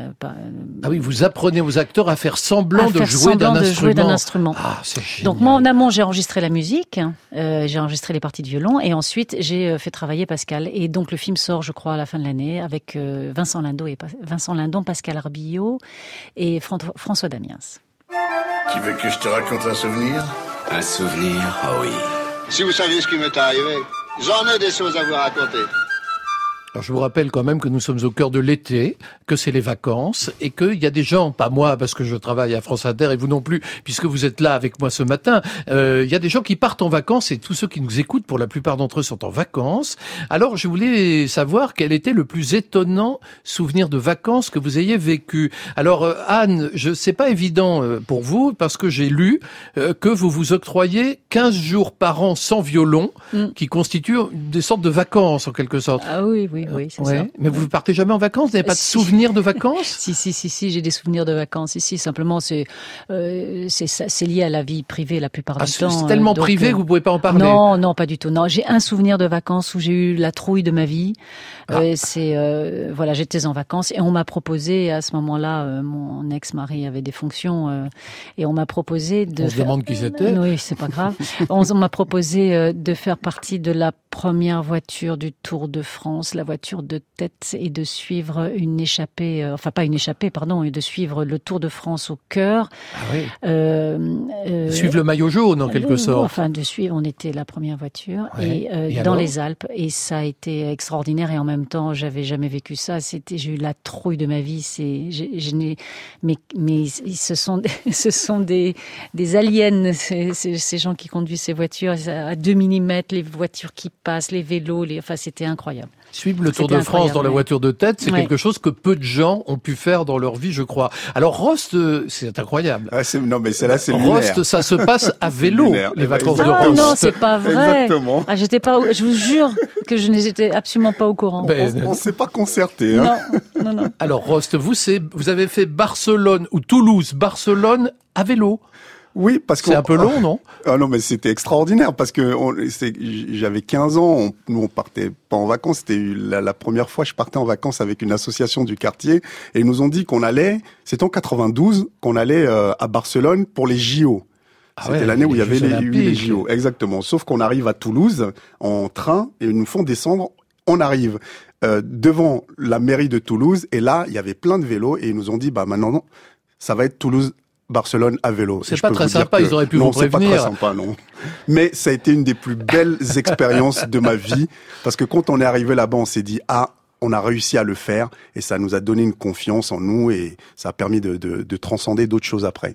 Ah oui, vous apprenez aux acteurs à faire semblant de jouer d'un instrument. Ah, c'est génial. Donc moi en amont j'ai enregistré la musique, j'ai enregistré les parties de violon et ensuite j'ai fait travailler Pascal. Et donc le film sort, je crois, à la fin de l'année avec Vincent Lindon, Pascal Arbillot et François Damiens. Tu veux que je te raconte un souvenir ? Un souvenir, oui. Si vous saviez ce qui m'est arrivé, j'en ai des choses à vous raconter. Alors je vous rappelle quand même que nous sommes au cœur de l'été, que c'est les vacances et qu'il y a des gens, pas moi parce que je travaille à France Inter et vous non plus puisque vous êtes là avec moi ce matin, il y a des gens qui partent en vacances et tous ceux qui nous écoutent, pour la plupart d'entre eux, sont en vacances. Alors je voulais savoir quel était le plus étonnant souvenir de vacances que vous ayez vécu. Alors Anne, c'est pas évident pour vous parce que j'ai lu que vous vous octroyez 15 jours par an sans violon qui constituent des sortes de vacances en quelque sorte. Ah oui, c'est ça. Mais vous partez jamais en vacances? Vous n'avez pas de souvenirs de vacances? Si, j'ai des souvenirs de vacances. Ici, simplement, c'est lié à la vie privée la plupart du temps. C'est tellement privé que vous pouvez pas en parler. Non, pas du tout. Non, j'ai un souvenir de vacances où j'ai eu la trouille de ma vie. J'étais en vacances et on m'a proposé à ce moment-là, mon ex-mari avait des fonctions et on m'a proposé de. On se demande qui c'était. Oui, c'est pas grave. On m'a proposé de faire partie de la première voiture du Tour de France, la voiture de tête, et de suivre une échappée, et de suivre le Tour de France au cœur. Ah oui. Suivre le maillot jaune en quelque sorte. On était la première voiture et dans les Alpes, et ça a été extraordinaire et en même temps j'avais jamais vécu ça. J'ai eu la trouille de ma vie. Mais ce sont des aliens, ces gens qui conduisent ces voitures à 2 mm, les voitures qui passent, les vélos, c'était incroyable. Suivre le Tour de France dans la voiture de tête, c'est quelque chose que peu de gens ont pu faire dans leur vie, je crois. Alors Rost, c'est incroyable. C'est lunaire. Rost, ça se passe à vélo, les vacances de Rost. Non, c'est pas vrai. Exactement. Je vous jure que je n'étais absolument pas au courant. On s'est pas concerté. Hein. Non. Alors Rost, vous avez fait Barcelone ou Toulouse-Barcelone à vélo. Oui, parce que c'est un peu long, non? Ah non, mais c'était extraordinaire parce que j'avais 15 ans, nous on partait pas en vacances, c'était la première fois que je partais en vacances avec une association du quartier et ils nous ont dit c'était en 92 qu'on allait à Barcelone pour les JO. C'était l'année où il y avait les JO, exactement. Sauf qu'on arrive à Toulouse en train et ils nous font descendre, on arrive devant la mairie de Toulouse et là, il y avait plein de vélos et ils nous ont dit maintenant ça va être Toulouse Barcelone à vélo. C'est pas très sympa, ils auraient pu vous prévenir. Non, c'est pas très sympa, non. Mais ça a été une des plus belles expériences de ma vie, parce que quand on est arrivé là-bas, on s'est dit, on a réussi à le faire, et ça nous a donné une confiance en nous, et ça a permis de transcender d'autres choses après.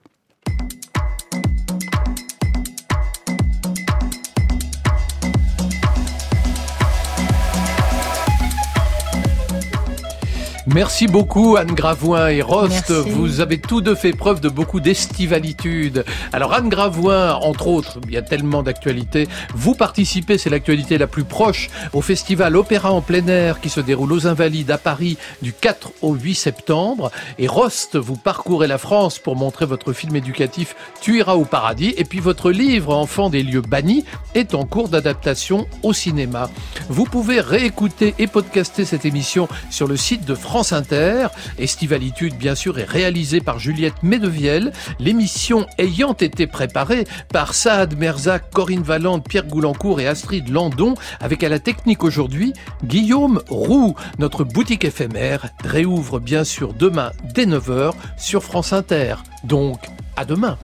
Merci beaucoup Anne Gravoin et Rost. Merci. Vous avez tous deux fait preuve de beaucoup d'estivalitude. Alors Anne Gravoin, entre autres, il y a tellement d'actualités. Vous participez, c'est l'actualité la plus proche, au festival Opéra en plein air qui se déroule aux Invalides à Paris du 4 au 8 septembre. Et Rost, vous parcourez la France pour montrer votre film éducatif Tu iras au paradis. Et puis votre livre Enfants des lieux bannis est en cours d'adaptation au cinéma. Vous pouvez réécouter et podcaster cette émission sur le site de France Inter. Estivalitude, bien sûr, est réalisée par Juliette Medevielle. L'émission ayant été préparée par Saad Merzak, Corinne Valente, Pierre Goulancourt et Astrid Landon, avec à la technique aujourd'hui Guillaume Roux. Notre boutique éphémère réouvre bien sûr demain dès 9h sur France Inter. Donc, à demain.